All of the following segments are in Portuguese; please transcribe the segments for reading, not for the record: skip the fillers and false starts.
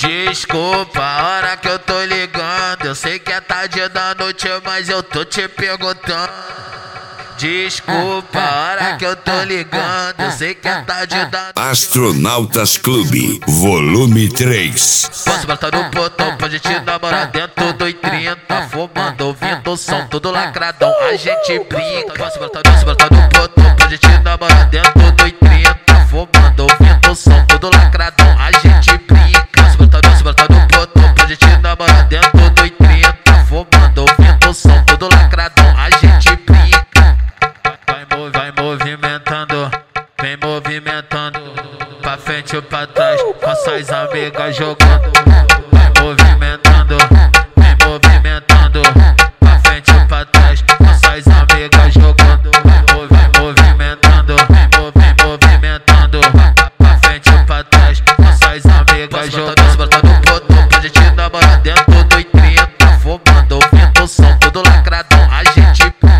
Desculpa a hora que eu tô ligando, eu sei que é tarde da noite, mas eu tô te perguntando. Desculpa a hora que eu tô ligando, eu sei que é tarde da noite. Astronautas Clube, volume 3. Posso botar no botão pra gente namorar dentro do 30, fumando, ouvindo o som, tudo lacradão, a gente brinca. Posso botar no botão pra gente namorar dentro do 30, fumando, ouvindo o som, tudo lacradão, a gente brinca. Posso botar no botão pra gente namorar dentro do 30, fumando, ouvindo o som, tudo lacradão, a gente brinca. Vai movimentando, vem movimentando, pra frente ou pra trás, com suas amigas jogando. Vai movimentando, vem movimentando, pra frente ou pra trás, com suas amigas jogando. Vai movimentando, vem movimentando, pra frente ou pra trás, com suas amigas jogando. Posso botar no botão pra gente namorar dentro do 30, fumando, ouvindo o som, tudo lacradão, a gente brinca.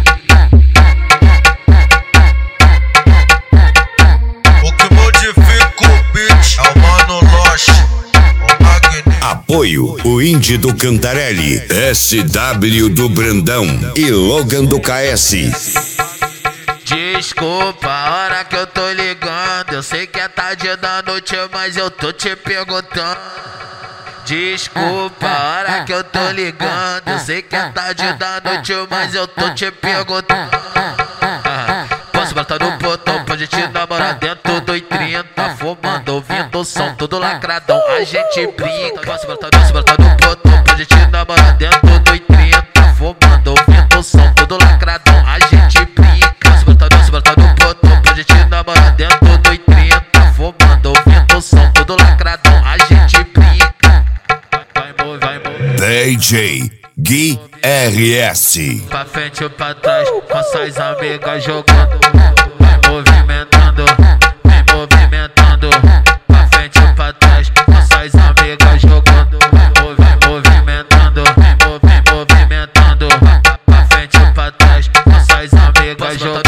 Apoio o Indy do Cantarelli, SW do Brandão e Logan do KS. Desculpa a hora que eu tô ligando, eu sei que é tarde da noite, mas eu tô te perguntando. Desculpa a hora que eu tô ligando, eu sei que é tarde da noite, mas eu tô te perguntando. Posso botar no botão pra gente namorar dentro do 30, fumando, ouvindo o som, tudo lacradão, a gente brinca. Posso botar no botão pra gente namorar dentro do 30, fumando, ouvindo o som, tudo lacradão, a gente brinca. Posso botar no botão pra gente namorar dentro do 30, fumando, ouvindo o som, tudo lacradão, a gente brinca. Vai DJ Gui RS. Pra frente ou pra trás, com suas amigas jogando. Vai movimentando, vem movimentando, pra frente ou pra trás, com suas amigas jogando. Vai movimentando, vem movimentando, pra frente ou pra trás, com suas amigas jogando.